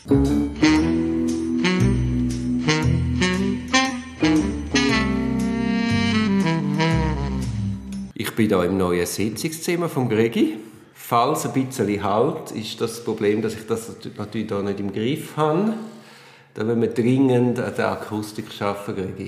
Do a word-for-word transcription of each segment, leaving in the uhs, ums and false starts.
Ich bin hier im neuen Sitzungszimmer von Gregi. Falls ein bisschen Halt, ist das Problem, dass ich das natürlich hier nicht im Griff habe. Da müssen wir dringend an der Akustik arbeiten, Gregi.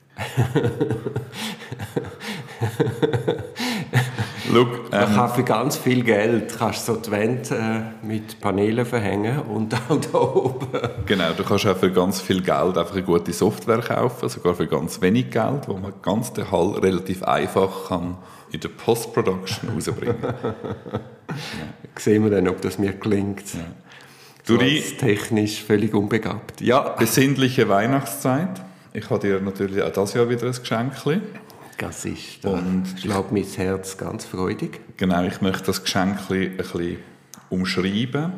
Look, Man ähm, kann für ganz viel Geld kannst so die Wände äh, mit Paneelen verhängen und auch da oben. Genau, du kannst auch für ganz viel Geld einfach eine gute Software kaufen, sogar für ganz wenig Geld, wo man ganz den Hall relativ einfach kann in der Post-Production rausbringen kann. Ja. Sehen wir dann, ob das mir gelingt. Ja. So Durch als technisch völlig unbegabt. Ja. besinnliche Weihnachtszeit. Ich habe dir natürlich auch dieses Jahr wieder ein Geschenkchen. Das ist, da Und schlägt mein Herz ganz freudig. Genau, ich möchte das Geschenkchen ein bisschen umschreiben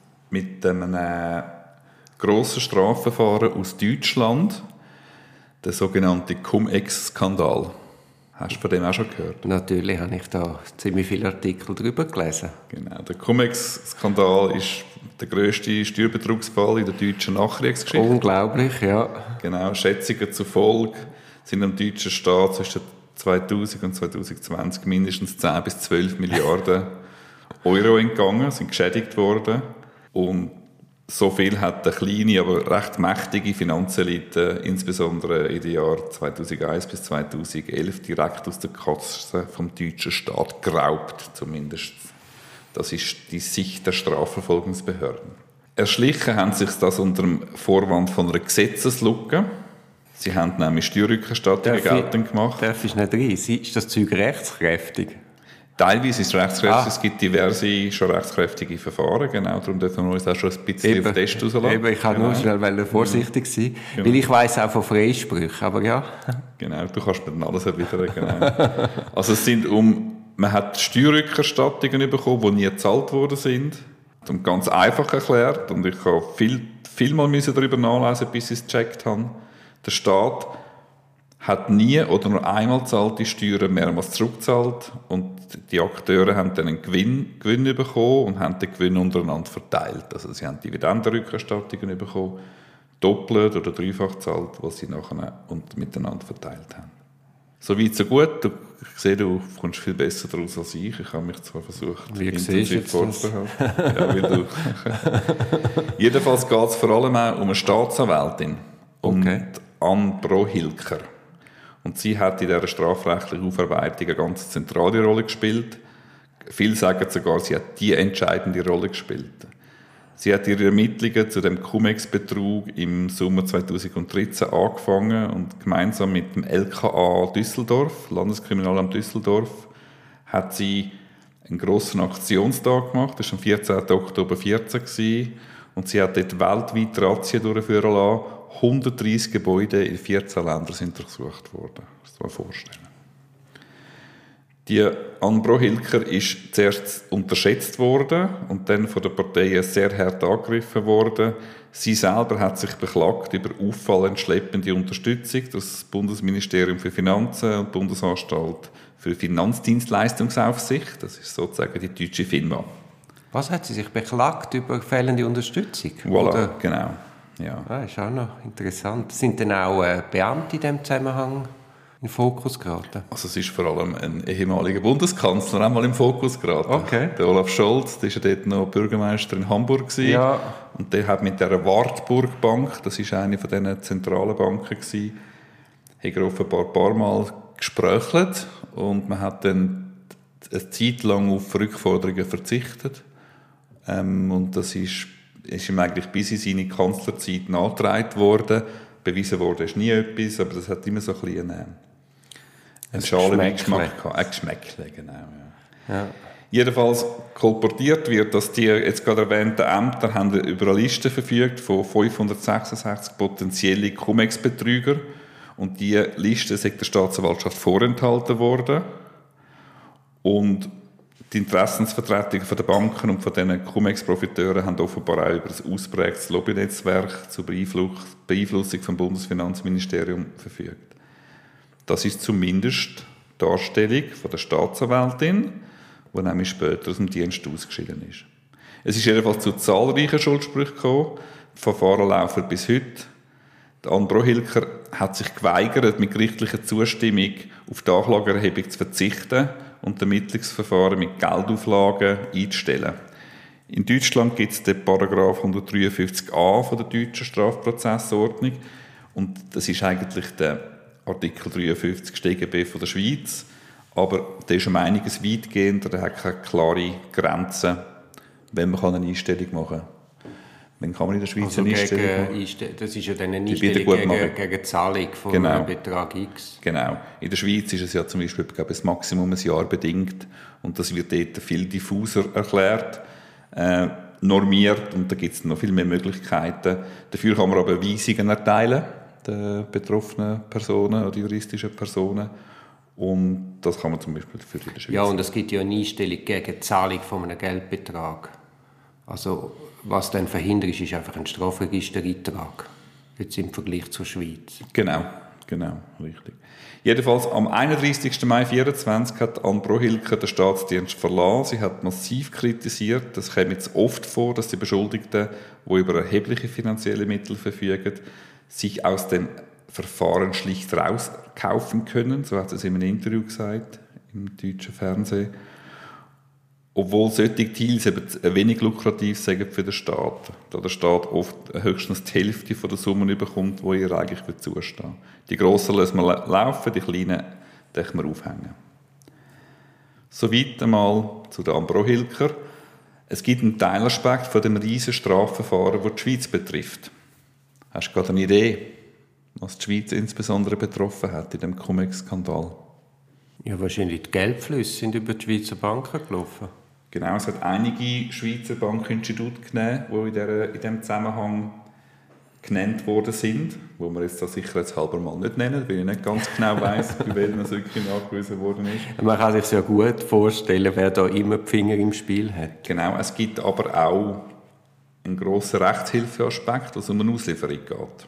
mit einem äh, grossen Strafverfahren aus Deutschland, der sogenannte Cum-Ex-Skandal. Hast du von dem auch schon gehört? Natürlich habe ich da ziemlich viele Artikel darüber gelesen. Genau, der Cum-Ex-Skandal ist der grösste Steuerbetrugsfall in der deutschen Nachkriegsgeschichte. Unglaublich, ja. Genau, Schätzungen zufolge sind am deutschen Staat zwischen zweitausend und zweitausendzwanzig mindestens zehn bis zwölf Milliarden Euro entgangen, sind geschädigt worden. Und so viel hat eine kleine, aber recht mächtige Finanzelite, insbesondere in den Jahren zweitausendeins bis zweitausendelf, direkt aus der Kasse vom deutschen Staat geraubt, zumindest. Das ist die Sicht der Strafverfolgungsbehörden. Erschlichen haben sich das unter dem Vorwand von einer Gesetzeslücke. Sie haben nämlich Steuerrückerstattungen geltend gemacht. Darf ich nicht rein? Ist das Zeug rechtskräftig? Teilweise ist es rechtskräftig. Ah. Es gibt diverse schon rechtskräftige Verfahren. Genau, darum dürfen wir uns auch schon ein bisschen Eben, auf den Test rauslassen. Eben, ich kann genau. nur schnell vorsichtig sein, Genau. weil ich weiss auch von Freisprüchen, aber ja. Genau, du kannst mir dann alles erwidern. Genau. Also es sind um, man hat Steuerrückerstattungen bekommen, die nie gezahlt worden sind. Und ganz einfach erklärt, und ich habe viel, viel mal darüber nachlesen, bis ich es gecheckt habe. Der Staat hat nie oder nur einmal gezahlte Steuern mehrmals zurückgezahlt und die Akteure haben dann einen Gewinn, Gewinn bekommen und haben den Gewinn untereinander verteilt. Also sie haben Dividendenrückerstattungen bekommen, doppelt oder dreifach gezahlt, was sie nachher und miteinander verteilt haben. So weit, so gut. Du, ich sehe, du kommst viel besser daraus als ich. Ich habe mich zwar versucht, Wie intensiv vorzubehalten. Ja, weil du. Jedenfalls geht es vor allem auch um eine Staatsanwältin, um Okay. Anne Brohilker. Und sie hat in dieser strafrechtlichen Aufarbeitung eine ganz zentrale Rolle gespielt. Viele sagen sogar, sie hat die entscheidende Rolle gespielt. Sie hat ihre Ermittlungen zu dem Cum-Ex-Betrug im Sommer zweitausenddreizehn angefangen und gemeinsam mit dem L K A Düsseldorf, Landeskriminalamt Düsseldorf, hat sie einen grossen Aktionstag gemacht. Das war am vierzehnten Oktober zweitausendvierzehn und sie hat dort weltweit Razzien durchführen lassen. hundertdreissig Gebäude in vierzehn Ländern sind durchsucht worden. Das muss man sich vorstellen. Die Anne Brohilker ist zuerst unterschätzt worden und dann von den Parteien sehr hart angegriffen worden. Sie selber hat sich beklagt über auffallend schleppende Unterstützung durch das Bundesministerium für Finanzen und die Bundesanstalt für Finanzdienstleistungsaufsicht. Das ist sozusagen die deutsche FINMA. Was hat sie sich beklagt über fehlende Unterstützung? Voilà, Oder? genau. Ja. Ah, ist auch noch interessant. Sind denn auch äh, Beamte in diesem Zusammenhang in den Fokus geraten? Also es ist vor allem ein ehemaliger Bundeskanzler einmal im Fokus geraten. Okay. Der Olaf Scholz, der war ja dort noch Bürgermeister in Hamburg gewesen. Ja. Und der hat mit der Wartburg Bank, das war eine von diesen zentralen Banken gewesen, hat er offenbar ein paar Mal gesprochen und man hat dann eine Zeit lang auf Rückforderungen verzichtet. Ähm, und das ist, ist ihm eigentlich bis in seine Kanzlerzeit nachgetragen worden. Bewiesen worden ist nie etwas, aber das hat immer so ein bisschen einen, einen schalen Geschmack gehabt. Ein Geschmäckle, genau. Ja. Ja. Jedenfalls kolportiert wird, dass die jetzt gerade erwähnten Ämter haben über eine Liste verfügt von fünfhundertsechsundsechzig potenziellen Cum-Ex-Betrüger und diese Liste ist der Staatsanwaltschaft vorenthalten worden. Und die Interessensvertretungen von den Banken und von diesen Cum-Ex-Profiteuren haben offenbar auch über ein ausprägtes Lobbynetzwerk zur Beeinflussung vom Bundesfinanzministerium verfügt. Das ist zumindest die Darstellung von der Staatsanwältin, die nämlich später aus dem Dienst ausgeschieden ist. Es ist jedenfalls zu zahlreichen Schuldsprüchen gekommen. Verfahren laufen bis heute. Der Andro Hilker hat sich geweigert, mit gerichtlicher Zustimmung auf die Anklageerhebung zu verzichten und das Ermittlungsverfahren mit Geldauflagen einzustellen. In Deutschland gibt es den Paragraph hundertdreiundfünfzig a von der deutschen Strafprozessordnung und das ist eigentlich der Artikel dreiundfünfzig S t G B von der Schweiz, aber der ist um einiges weitgehender, der hat keine klare Grenzen, wenn man eine Einstellung machen kann. Dann kann man in der Schweiz also eine Einstellung machen. Das ist ja dann eine Einstellung gegen, gegen Zahlung von genau. einem Betrag X. Genau. In der Schweiz ist es ja zum Beispiel glaube ich, das Maximum ein Jahr bedingt und das wird dort viel diffuser erklärt, äh, normiert und da gibt es noch viel mehr Möglichkeiten. Dafür kann man aber Weisungen erteilen, den betroffenen Personen oder juristischen Personen. Und das kann man zum Beispiel für die Schweiz. Ja, und es gibt ja eine Einstellung gegen die Zahlung von einem Geldbetrag. Also, was dann verhindert ist, ist einfach ein Strafregistereintrag. Jetzt im Vergleich zur Schweiz. Genau, genau, richtig. Jedenfalls am einunddreissigsten Mai zweitausendvierundzwanzig hat Anne Brohilker den Staatsdienst verlassen. Sie hat massiv kritisiert, das kommt jetzt oft vor, dass die Beschuldigten, die über erhebliche finanzielle Mittel verfügen, sich aus dem Verfahren schlicht rauskaufen können. So hat sie es in einem Interview gesagt, im deutschen Fernsehen. Obwohl solche Deals eben wenig lukrativ sind für den Staat, da der Staat oft höchstens die Hälfte von der Summen bekommt, die ihr eigentlich zustehen. Die grossen lassen wir laufen, die kleinen dürfen wir aufhängen. Soweit einmal zu der Anne Brohilker. Es gibt einen Teilaspekt von dem riesen Strafverfahren, das die Schweiz betrifft. Hast du gerade eine Idee, was die Schweiz insbesondere betroffen hat in dem Cum-Ex-Skandal? Ja, wahrscheinlich die Geldflüsse sind über die Schweizer Banken gelaufen. Genau, es hat einige Schweizer Bankinstitute gegeben, die in, der, in diesem Zusammenhang genannt worden sind, wo wir jetzt da sicherheitshalber mal nicht nennen, weil ich nicht ganz genau weiss, bei welchen es wirklich nachgewiesen worden ist. Man kann sich ja gut vorstellen, wer da immer die Finger im Spiel hat. Genau, es gibt aber auch einen grossen Rechtshilfeaspekt, was um eine Auslieferung geht.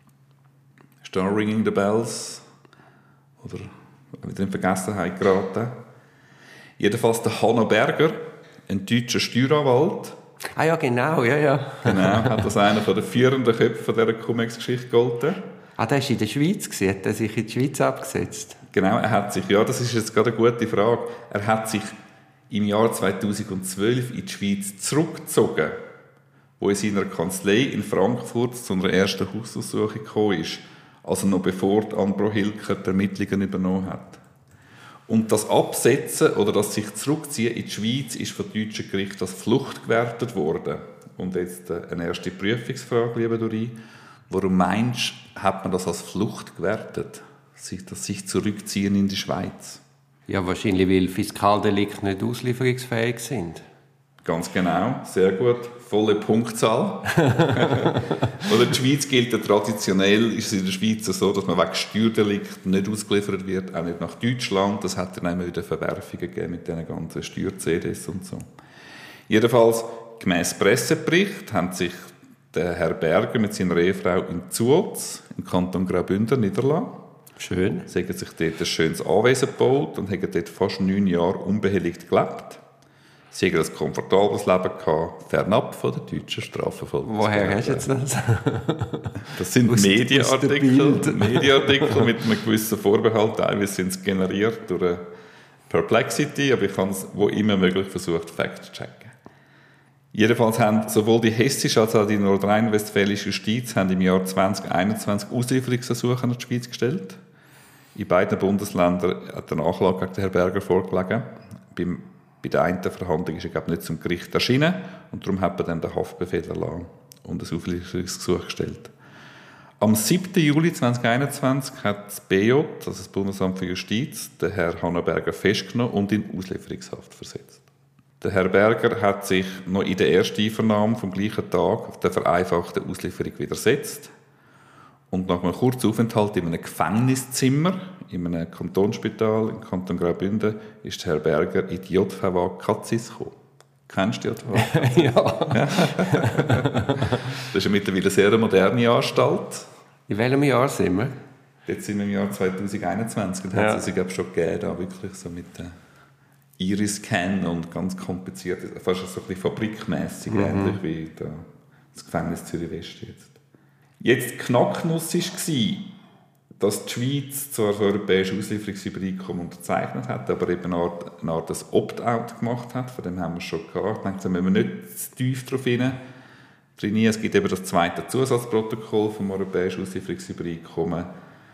Ist da Ringing the Bells? Oder wieder in Vergessenheit geraten? Jedenfalls der Hanno Berger, ein deutscher Steueranwalt. Ah ja, genau, ja, ja. Genau, hat das einer der führenden Köpfe dieser Cum-Ex-Geschichte gehalten. Ah, der war in der Schweiz, hat er sich in die Schweiz abgesetzt? Genau, er hat sich, ja, das ist jetzt gerade eine gute Frage, er hat sich im Jahr zweitausendzwölf in die Schweiz zurückgezogen, wo in seiner Kanzlei in Frankfurt zu einer ersten Hausdurchsuchung gekommen ist, also noch bevor Anne Brohilker die Ermittlungen übernommen hat. Und das Absetzen oder das sich zurückziehen in die Schweiz ist vom deutschen Gericht als Flucht gewertet worden. Und jetzt eine erste Prüfungsfrage, lieber Dori. Warum meinst du, hat man das als Flucht gewertet? Das sich zurückziehen in die Schweiz? Ja, wahrscheinlich, weil Fiskaldelikte nicht auslieferungsfähig sind. Ganz genau, sehr gut. Volle Punktzahl. Oder die Schweiz gilt ja traditionell, ist es in der Schweiz so, dass man wegen Steuerdelikten nicht ausgeliefert wird, auch nicht nach Deutschland. Das hat dann immer wieder Verwerfungen gegeben mit diesen ganzen Steuer-C Ds und so. Jedenfalls, gemäss Pressebericht, haben sich der Herr Berger mit seiner Ehefrau in Zuoz, im Kanton Graubünden, niedergelassen. Schön. Sie haben sich dort ein schönes Anwesen gebaut und haben dort fast neun Jahre unbehelligt gelebt. Sie hatten ein komfortables Leben gehabt, fernab von der deutschen Strafverfolgung. Woher hast du jetzt das? Das sind Medienartikel, Medienartikel mit einem gewissen Vorbehalt. Teilweise sind sie generiert durch Perplexity, aber ich habe es wo immer möglich versucht, Fact zu checken. Jedenfalls haben sowohl die hessische als auch die nordrhein-westfälische Justiz haben im Jahr zwanzig einundzwanzig Auslieferungsersuche an die Schweiz gestellt. In beiden Bundesländern hat der Anklage gegen den Herrn Berger vorgelegen. Beim Bei der einen Verhandlung ist er glaube ich, nicht zum Gericht erschienen und darum hat man dann den Haftbefehl erlassen und ein Auslieferungsgesuch gestellt. Am siebten Juli zweitausendeinundzwanzig hat das B J, also das Bundesamt für Justiz, den Herrn Hanno Berger festgenommen und in Auslieferungshaft versetzt. Der Herr Berger hat sich noch in der ersten Einvernahme vom gleichen Tag der vereinfachten Auslieferung widersetzt. Und nach einem kurzen Aufenthalt in einem Gefängniszimmer, in einem Kantonsspital im Kanton Graubünden, ist Herr Berger in die J V A Katzis gekommen. Kennst du die J V A? Ja. Das ist mittlerweile eine sehr moderne Anstalt. In welchem Jahr sind wir? Jetzt sind wir im Jahr zweitausendeinundzwanzig und ja. Hat es sich schon gegeben, da wirklich so mit der Iris-Scan und ganz kompliziert, fast so ein bisschen fabrikmässig, mhm. Ähnlich wie da das Gefängnis Zürich-West jetzt. Jetzt die Knacknuss war, dass die Schweiz zwar das europäische Auslieferungsübereinkommen unterzeichnet hat, aber eben eine Art, eine Art das Opt-out gemacht hat. Von dem haben wir schon gehabt. Ich denke, da müssen wir nicht zu tief darauf hinein. Es gibt eben das zweite Zusatzprotokoll vom europäischen Auslieferungsübereinkommen,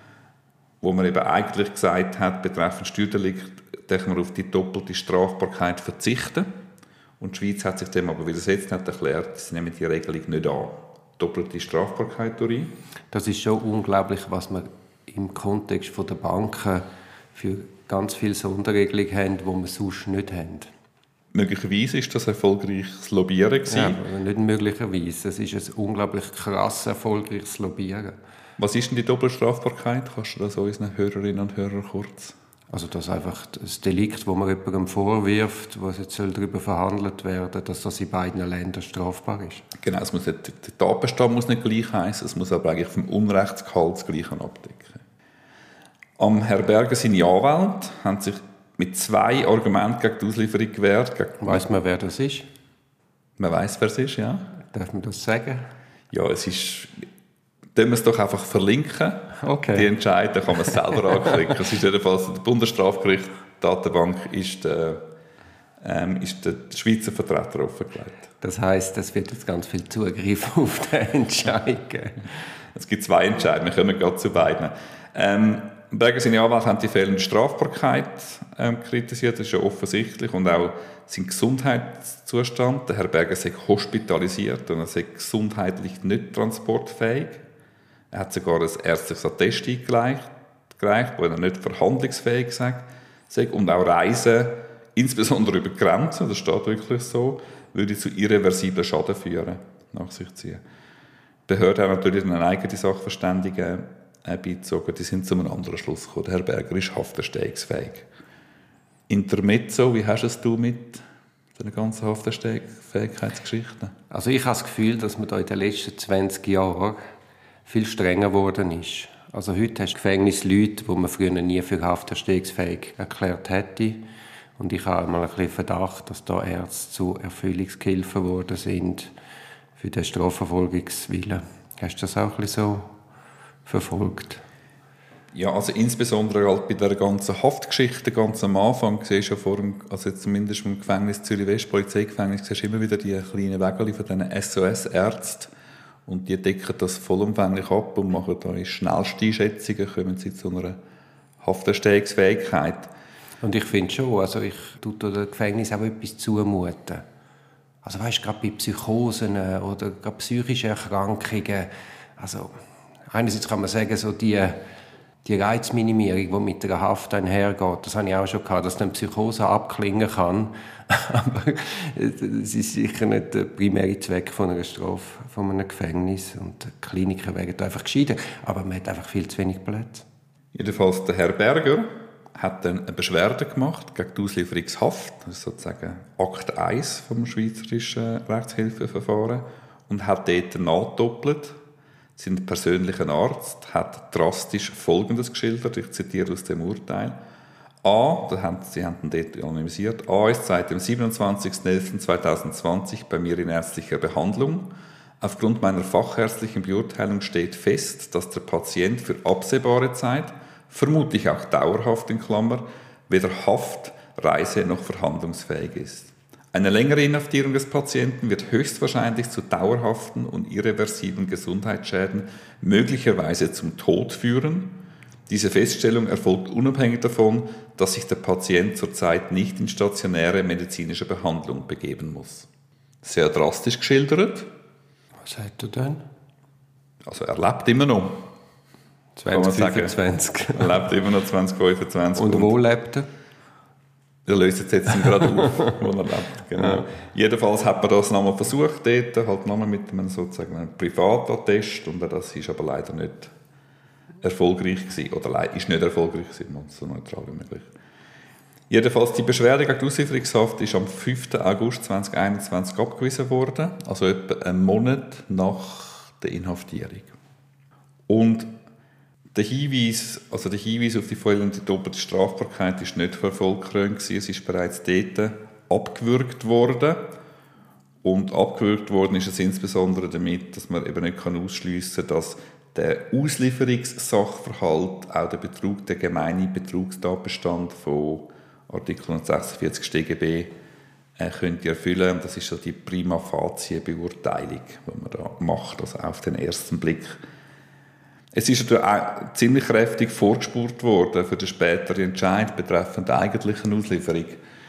wo man eben eigentlich gesagt hat, betreffend Steuerdelikt, dürfen wir auf die doppelte Strafbarkeit verzichten. Und die Schweiz hat sich dem aber widersetzt und hat erklärt, sie nehmen die Regelung nicht an. Doppelte Strafbarkeit durch. Das ist schon unglaublich, was man im Kontext der Banken für ganz viele Sonderregelungen haben, die wir sonst nicht haben. Möglicherweise ist das erfolgreiches Lobbyieren gewesen. Ja, aber nicht möglicherweise. Es ist ein unglaublich krass erfolgreiches Lobbyieren. Was ist denn die Doppelstrafbarkeit? Kannst du das unseren Hörerinnen und Hörern kurz? Also das einfach das Delikt, das man jemandem vorwirft, was jetzt darüber verhandelt werden, dass das in beiden Ländern strafbar ist. Genau, es muss nicht, der Tatbestand muss nicht gleich heißen, es muss aber eigentlich vom Unrechtsgehalt das Gleiche abdecken. Am Herr Berger, seine Anwälte, haben sich mit zwei Argumenten gegen die Auslieferung gewehrt. Weiss man, wer das ist? Man weiss, wer es ist, ja. Darf man das sagen? Ja, es ist... Dann wir es doch einfach verlinken. Okay. Die Entscheidung kann man selber anklicken. Es ist jedenfalls die Bundesstrafgericht-Datenbank ist der, ähm, ist der Schweizer Vertreter offengelegt. Das heisst, es wird jetzt ganz viel Zugriff auf den Entscheid geben. Es gibt zwei Entscheidungen, wir kommen gerade zu beiden. Ähm, Berger, seine Anwälte haben die fehlende Strafbarkeit ähm, kritisiert, das ist ja offensichtlich, und auch sein Gesundheitszustand. Der Herr Berger sei hospitalisiert und er sei gesundheitlich nicht transportfähig. Er hat sogar ein ärztliches Attest eingereicht, wo er nicht verhandlungsfähig sei. Und auch Reisen, insbesondere über die Grenzen, das steht wirklich so, würde zu irreversiblen Schaden führen, nach sich ziehen. Die Behörden haben natürlich eine eigene Sachverständigen beizogen, die sind zu einem anderen Schluss gekommen. Der Herr Berger ist hafterstehungsfähig. Intermezzo, wie hast du es mit den ganzen Hafterstehungsfähigkeitsgeschichten? Also ich habe das Gefühl, dass man da in den letzten zwanzig Jahren viel strenger geworden ist. Also heute hast du Gefängnisleute, die man früher nie für hafterstehungsfähig erklärt hätte. Und ich habe mal ein bisschen Verdacht, dass da Ärzte zu Erfüllungsgehilfen geworden sind für den Strafverfolgungswillen. Hast du das auch ein bisschen so verfolgt? Ja, also insbesondere halt bei der ganzen Haftgeschichte, ganz am Anfang, siehst du ja vor dem, also jetzt zumindest im Gefängnis Zürich-West, Polizeigefängnis, siehst du immer wieder die kleinen Wägel von diesen S O S-Ärzten. Und die decken das vollumfänglich ab und machen da in schnellsten Einschätzungen, kommen sie zu einer Hafterstehungsfähigkeit. Und ich finde schon, also ich tue dem Gefängnis auch etwas zumuten. Also weißt du, gerade bei Psychosen oder gerade psychischen Erkrankungen, also einerseits kann man sagen, so die, die Reizminimierung, die mit der Haft einhergeht, das habe ich auch schon gehabt, dass dann Psychose abklingen kann, aber es ist sicher nicht der primäre Zweck von einer Strafe, von einem Gefängnis, und die Kliniken werden einfach gescheiter, aber man hat einfach viel zu wenig Plätze. Jedenfalls der Herr Berger hat dann eine Beschwerde gemacht gegen die Auslieferungshaft, das ist sozusagen Akt eins vom schweizerischen Rechtshilfeverfahren, und hat dort nachdoppelt. Sein persönlicher Arzt hat drastisch Folgendes geschildert, ich zitiere aus dem Urteil. A, das haben, Sie haben ihn dort anonymisiert, A ist seit dem siebenundzwanzigsten elften zweitausendzwanzig bei mir in ärztlicher Behandlung. Aufgrund meiner fachärztlichen Beurteilung steht fest, dass der Patient für absehbare Zeit, vermutlich auch dauerhaft in Klammer, weder haft-, reise- noch verhandlungsfähig ist. Eine längere Inhaftierung des Patienten wird höchstwahrscheinlich zu dauerhaften und irreversiblen Gesundheitsschäden, möglicherweise zum Tod führen. Diese Feststellung erfolgt unabhängig davon, dass sich der Patient zurzeit nicht in stationäre medizinische Behandlung begeben muss. Sehr drastisch geschildert. Was sagt er denn? Also er lebt immer noch. zwanzig fünfundzwanzig. Er lebt immer noch zwanzig fünfundzwanzig. Und wo lebt er? Wir lösen es jetzt gerade auf, wo er lebt. Genau. Ja. Jedenfalls hat man das nochmal versucht, dort, halt nochmal mit einem sozusagen einem Privatattest, und das ist aber leider nicht erfolgreich gewesen, oder ist nicht erfolgreich gewesen, so neutral wie möglich. Jedenfalls die Beschwerde gegen die Auslieferungshaft ist am fünften August zweitausendeinundzwanzig abgewiesen worden, also etwa einen Monat nach der Inhaftierung. Und der Hinweis, also der Hinweis auf die fehlende doppelte Strafbarkeit ist nicht erfolgreich gewesen. Es ist bereits dort abgewürgt worden. Und abgewürgt worden ist es insbesondere damit, dass man eben nicht ausschliessen kann, dass der Auslieferungssachverhalt auch der Betrug, der gemeine Betrugstatbestand von Artikel hundertsechsundvierzig St G B äh, könnte erfüllen. Das ist so die prima facie Beurteilung, die man da macht, also auf den ersten Blick. Es ist natürlich auch ziemlich kräftig vorgespurt worden für den späteren Entscheid betreffend der eigentlichen Auslieferung.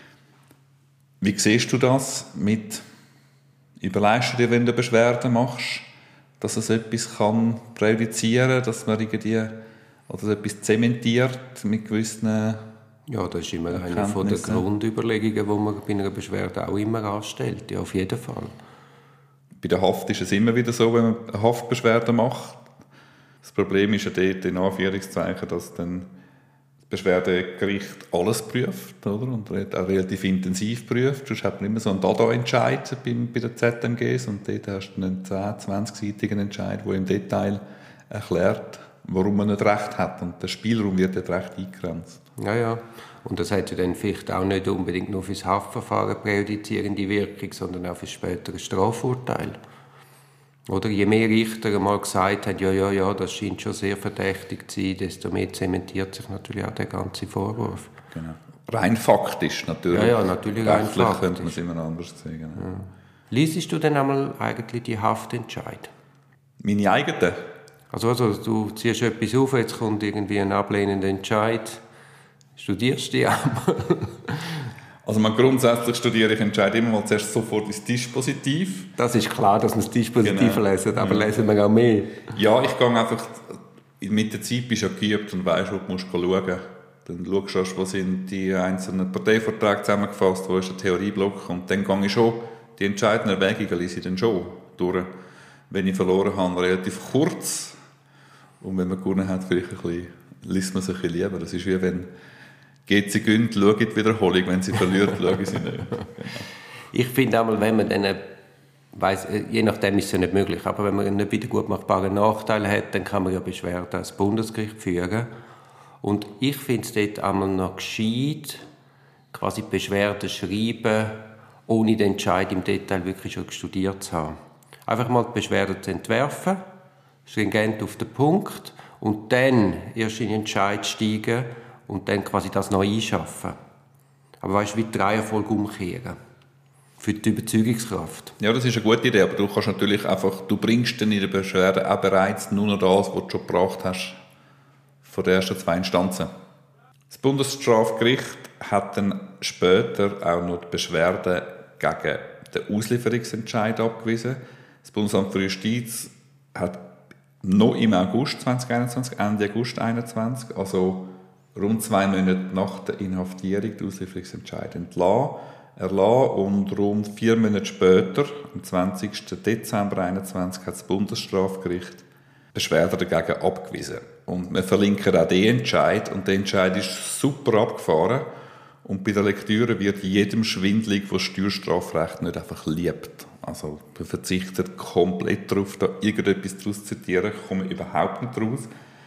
Wie siehst du das mit Überlegst du dir, wenn du Beschwerden machst, dass es etwas kann präjudizieren kann, dass man irgendwie oder etwas zementiert mit gewissen Ja, das ist immer eine von den Grundüberlegungen, die man bei einer Beschwerde auch immer anstellt. Ja, auf jeden Fall. Bei der Haft ist es immer wieder so, wenn man eine Haftbeschwerde macht. Das Problem ist ja dort in Anführungszeichen, dass dann das Beschwerdegericht alles prüft, oder? Und auch relativ intensiv prüft. Sonst hat man immer so einen Dada-Entscheid bei den Z M Gs und dort hast du einen zehn-, zwanzig-seitigen Entscheid, der im Detail erklärt, warum man nicht recht hat. Und der Spielraum wird dort recht eingegrenzt. Ja, ja. Und das hat ja dann vielleicht auch nicht unbedingt nur für das Haftverfahren präjudizierende Wirkung, sondern auch für das spätere Strafurteil. Oder je mehr Richter einmal gesagt haben, ja, ja, ja, das scheint schon sehr verdächtig zu sein, desto mehr zementiert sich natürlich auch der ganze Vorwurf. Genau. Rein faktisch natürlich. Ja, ja, natürlich rein faktisch. Könnte man es immer anders sehen. Genau. Ja. Liesest du denn einmal eigentlich die Haftentscheid? Meine eigene? Also, also du ziehst etwas auf, jetzt kommt irgendwie ein ablehnender Entscheid. Studierst du die einmal? Also man grundsätzlich studiere ich Entscheid immer mal zuerst sofort ins Dispositiv. Das ist klar, dass man das Dispositiv genau. lesen, aber ja. Lesen wir auch mehr. Ja, ich gehe einfach, mit der Zeit bist du ja geübt und weisst, wo du musst schauen. Dann schaust du erst, wo sind die einzelnen Parteiverträge zusammengefasst, wo ist der Theorieblock und dann gehe ich schon, die entscheidenden Erwägungen lese ich dann schon durch. Wenn ich verloren habe, relativ kurz und wenn man gewonnen hat, vielleicht ein bisschen, liest man sich ein bisschen lieber. Das ist wie wenn geht sie gönnt, schaut die Wiederholung. Wenn sie verliert, schauen sie nicht. Genau. Ich finde auch mal, wenn man dann, weiss, je nachdem ist es ja nicht möglich, aber wenn man einen nicht wiedergutmachbaren Nachteil hat, dann kann man ja Beschwerde ans Bundesgericht führen. Und ich finde es dort einmal noch gescheit, quasi Beschwerde schreiben, ohne den Entscheid im Detail wirklich schon studiert zu haben. Einfach mal die Beschwerde zu entwerfen, stringent auf den Punkt und dann erst in den Entscheid steigen, und dann quasi das noch einschaffen. Aber weißt du, wie die Reihenfolge umkehren? Für die Überzeugungskraft. Ja, das ist eine gute Idee, aber du kannst natürlich einfach, du bringst dann in der Beschwerde auch bereits nur noch das, was du schon gebracht hast, von den ersten zwei Instanzen. Das Bundesstrafgericht hat dann später auch noch die Beschwerde gegen den Auslieferungsentscheid abgewiesen. Das Bundesamt für Justiz hat noch im August zwanzig einundzwanzig, Ende August einundzwanzig, also rund zwei Monate nach der Inhaftierung den Auslieferungsentscheid entlassen, erlassen und rund vier Monate später, am zwanzigsten Dezember einundzwanzig, hat das Bundesstrafgericht Beschwerde dagegen abgewiesen. Und wir verlinken auch den Entscheid und der Entscheid ist super abgefahren und bei der Lektüre wird jedem schwindelig, der Steuerstrafrecht nicht einfach liebt. Also wir verzichten komplett darauf, da irgendetwas daraus zu zitieren, kommen überhaupt nicht raus.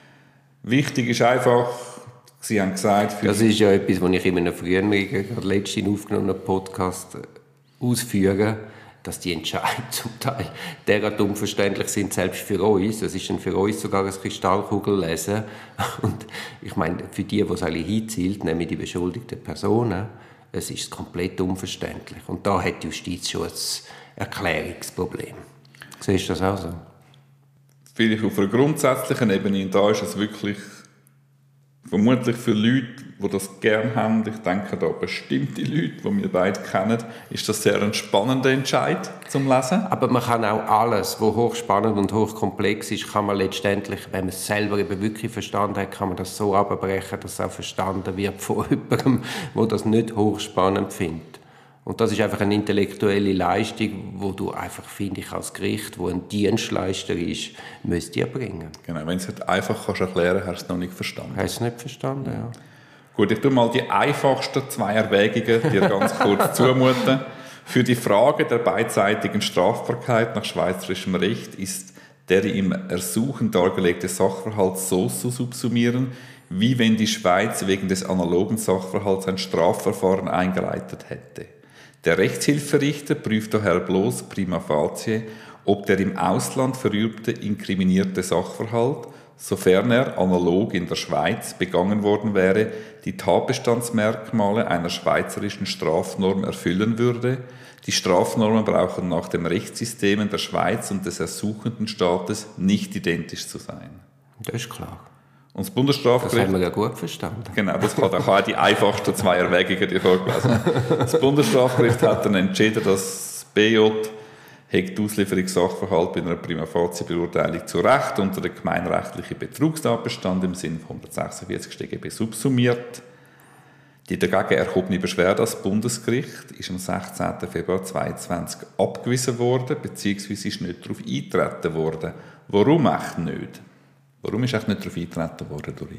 Wichtig ist einfach, Sie haben gesagt... Das ist ja etwas, was ich in einem früheren, gerade letztens aufgenommenen Podcast ausführe, dass die Entscheidungen zum Teil derart unverständlich sind, selbst für uns. Das ist dann für uns sogar eine Kristallkugel lesen. Und ich meine, für die, die es eigentlich hinzielt, nämlich die beschuldigten Personen, es ist komplett unverständlich. Und da hat die Justiz schon ein Erklärungsproblem. Siehst du das auch so? Vielleicht auf einer grundsätzlichen Ebene, da ist es wirklich... Vermutlich für Leute, die das gerne haben, ich denke da bestimmte Leute, die wir beide kennen, ist das sehr ein spannender Entscheid zum Lesen. Aber man kann auch alles, was hochspannend und hochkomplex ist, kann man letztendlich, wenn man es selber eben wirklich verstanden hat, kann man das so abbrechen, dass es auch verstanden wird von jemandem, der das nicht hochspannend findet. Und das ist einfach eine intellektuelle Leistung, wo du einfach, finde ich, als Gericht, wo ein Dienstleister ist, müsst ihr bringen. Genau, wenn du es halt einfach kannst erklären kannst, hast du es noch nicht verstanden. Hast du es nicht verstanden, ja. Gut, ich tue mal die einfachsten zwei Erwägungen dir ganz kurz zumuten. Für die Frage der beidseitigen Strafbarkeit nach schweizerischem Recht ist der im Ersuchen dargelegte Sachverhalt so zu subsumieren, wie wenn die Schweiz wegen des analogen Sachverhalts ein Strafverfahren eingeleitet hätte. Der Rechtshilferichter prüft daher bloß prima facie, ob der im Ausland verübte inkriminierte Sachverhalt, sofern er analog in der Schweiz begangen worden wäre, die Tatbestandsmerkmale einer schweizerischen Strafnorm erfüllen würde. Die Strafnormen brauchen nach dem Rechtssystem der Schweiz und des ersuchenden Staates nicht identisch zu sein. Das ist klar. Und das Bundesstrafgericht... Das haben wir ja gut verstanden. Genau, das kann auch die einfachsten zwei Erwägungen, die vorgelesen. Das Bundesstrafgericht hat dann entschieden, dass das B J die Auslieferungssachverhalt bei einer prima facie Beurteilung zu Recht unter den gemeinrechtlichen Betrugstatbestand im Sinne von hundertsechsundvierzig G G B subsumiert. Die dagegen erhobene Beschwerde ans Bundesgericht ist am sechzehnten Februar zweitausendzweiundzwanzig abgewiesen worden, beziehungsweise ist nicht darauf eingetreten worden. Warum echt nicht? Warum ist echt nicht darauf eingetreten worden, Dori?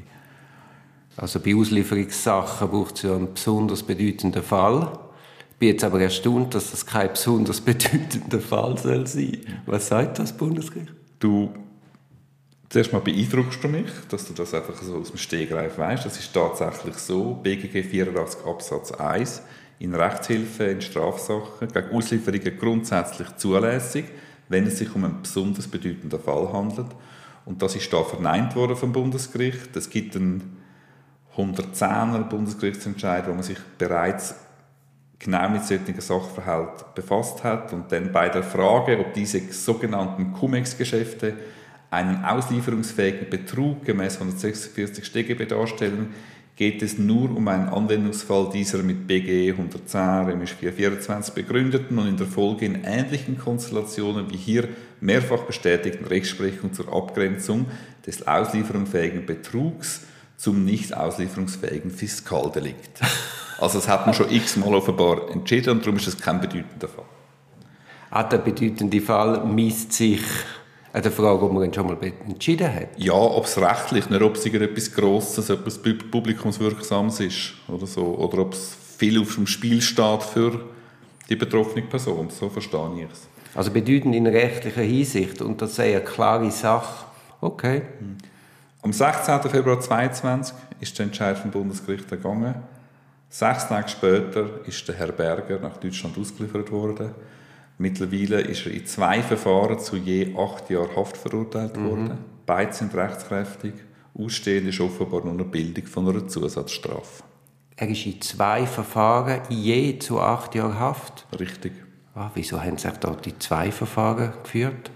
Also bei Auslieferungssachen braucht es ja einen besonders bedeutenden Fall. Ich bin jetzt aber erstaunt, dass das kein besonders bedeutender Fall soll sein. Was sagt das Bundesgericht? Du, zuerst mal beeindruckst du mich, dass du das einfach so aus dem Stegreif weißt. Das ist tatsächlich so. B G G vierundachtzig Absatz eins in Rechtshilfe in Strafsachen gegen Auslieferungen grundsätzlich zulässig, wenn es sich um einen besonders bedeutenden Fall handelt. Und das ist da verneint worden vom Bundesgericht. Es gibt einen hundertzehner Bundesgerichtsentscheid, wo man sich bereits genau mit solchen Sachverhalten befasst hat und dann bei der Frage, ob diese sogenannten Cum-Ex-Geschäfte einen auslieferungsfähigen Betrug gemäß hundertsechsundvierzig G G B darstellen, geht es nur um einen Anwendungsfall dieser mit B G hundertzehn vierhundertvierundzwanzig begründeten und in der Folge in ähnlichen Konstellationen wie hier mehrfach bestätigten Rechtsprechung zur Abgrenzung des auslieferungsfähigen Betrugs zum nicht auslieferungsfähigen Fiskaldelikt. Also das hat man schon x-mal offenbar entschieden und darum ist es kein bedeutender Fall. Ah, der bedeutende Fall misst sich an der Frage, ob man ihn schon mal entschieden hat? Ja, ob es rechtlich, nicht ob es etwas Grosses, etwas Publikumswirksames ist oder so. Oder ob es viel auf dem Spiel steht für die betroffene Person. So verstehe ich es. Also bedeutend in rechtlicher Hinsicht und das sei eine klare Sache. Okay. Am sechzehnten Februar zweitausendzweiundzwanzig ist der Entscheid vom Bundesgericht ergangen. Sechs Tage später ist der Herr Berger nach Deutschland ausgeliefert worden. Mittlerweile ist er in zwei Verfahren zu je acht Jahren Haft verurteilt worden. Mhm. Beide sind rechtskräftig. Ausstehend ist offenbar nur eine Bildung von einer Zusatzstrafe. Er ist in zwei Verfahren je zu acht Jahren Haft? Richtig. Ah, wieso haben Sie da die zwei Verfahren geführt?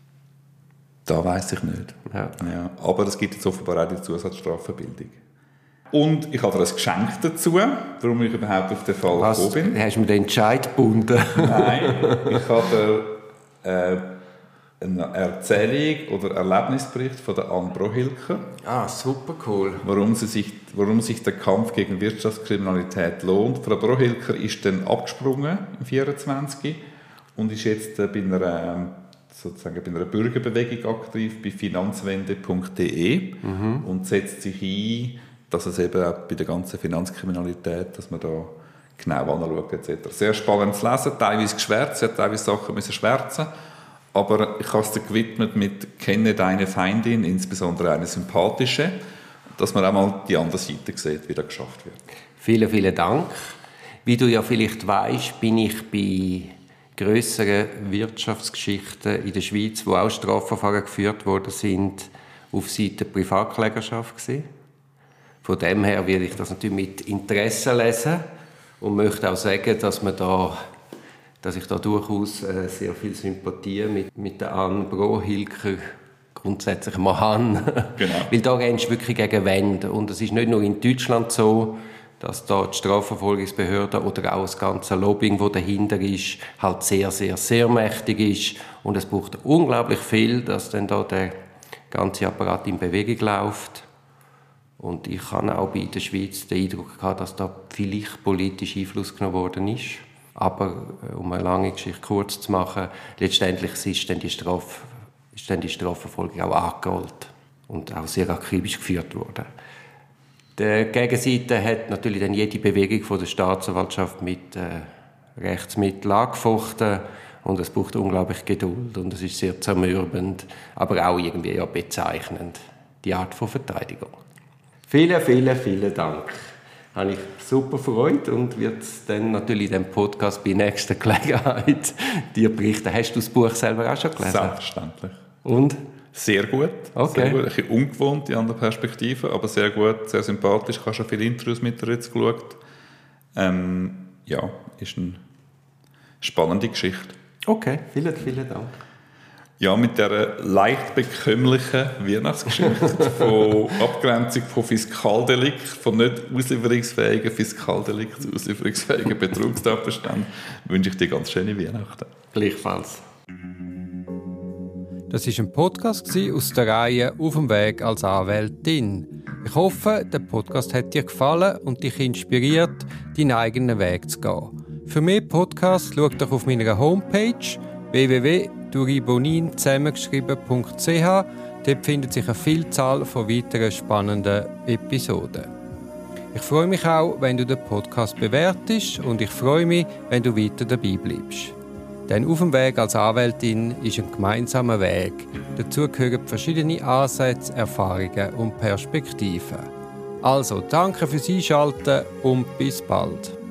Da weiss ich nicht. Ja. Ja, aber es gibt jetzt offenbar auch die Zusatzstrafenbildung. Und ich habe dir ein Geschenk dazu, warum ich überhaupt auf den Fall Was, gekommen bin. Hast du mir den Entscheid gebunden? Nein, ich habe dir äh, eine Erzählung oder Erlebnisbericht von der Anne Brohilker. Ah, super cool. Warum, sie sich, warum sich der Kampf gegen Wirtschaftskriminalität lohnt. Frau Brohilker ist dann abgesprungen im vierundzwanzig und ist jetzt äh, bei einer... sozusagen bei einer Bürgerbewegung aktiv, bei finanzwende punkt de mhm. und setzt sich ein, dass es eben auch bei der ganzen Finanzkriminalität, dass man da genau anschaut et cetera. Sehr spannend zu lesen, teilweise geschwärzt, sie hat teilweise Sachen müssen schwärzen, aber ich habe es dir gewidmet mit «Kenne deine Feindin», insbesondere eine sympathische, dass man auch mal die andere Seite sieht, wie das geschafft wird. Vielen, vielen Dank. Wie du ja vielleicht weißt, bin ich bei grösseren Wirtschaftsgeschichten in der Schweiz, wo auch Strafverfahren geführt worden sind, auf Seite der Privatklägerschaft gewesen. Von dem her werde ich das natürlich mit Interesse lesen und möchte auch sagen, dass, man da, dass ich da durchaus äh, sehr viel Sympathie mit, mit der Anne Brohilker grundsätzlich mal habe. Genau. Weil da rennst du wirklich gegen Wände. Und es ist nicht nur in Deutschland so, dass da die Strafverfolgungsbehörde oder auch das ganze Lobbying, das dahinter ist, halt sehr, sehr, sehr mächtig ist. Und es braucht unglaublich viel, dass dann da der ganze Apparat in Bewegung läuft. Und ich habe auch bei der Schweiz den Eindruck gehabt, dass da vielleicht politisch Einfluss genommen worden ist. Aber um eine lange Geschichte kurz zu machen, letztendlich ist dann die, Straf, ist dann die Strafverfolgung auch angeholt und auch sehr akribisch geführt worden. Die Gegenseite hat natürlich dann jede Bewegung von der Staatsanwaltschaft mit äh, Rechtsmitteln angefochten und es braucht unglaublich Geduld und es ist sehr zermürbend, aber auch irgendwie ja bezeichnend, die Art von Verteidigung. Vielen, vielen, vielen Dank. habe ich super Freude und werde dann natürlich in diesem Podcast bei nächster Gelegenheit dir berichten. Hast du das Buch selber auch schon gelesen? Selbstverständlich. Und? Sehr gut. Okay. Sehr gut. Ein bisschen ungewohnt, die andere Perspektive, aber sehr gut, sehr sympathisch. Ich habe schon viele Interviews mit ihr jetzt geschaut. Ähm, ja, ist eine spannende Geschichte. Okay, vielen, vielen Dank. Ja, mit dieser leicht bekömmlichen Weihnachtsgeschichte von Abgrenzung von Fiskaldelikt, von nicht auslieferungsfähigen Fiskaldelikt zu auslieferungsfähigen Betrugstatbeständen, wünsche ich dir ganz schöne Weihnachten. Gleichfalls. Das war ein Podcast aus der Reihe «Auf dem Weg als Anwältin». Ich hoffe, der Podcast hat dir gefallen und dich inspiriert, deinen eigenen Weg zu gehen. Für mehr Podcasts schau doch auf meiner Homepage w w w punkt duribonin zusammengeschrieben punkt c h. Dort findet sich eine Vielzahl von weiteren spannenden Episoden. Ich freue mich auch, wenn du den Podcast bewertest und ich freue mich, wenn du weiter dabei bleibst. Denn «Auf dem Weg als Anwältin» ist ein gemeinsamer Weg. Dazu gehören verschiedene Ansätze, Erfahrungen und Perspektiven. Also, danke fürs Einschalten und bis bald.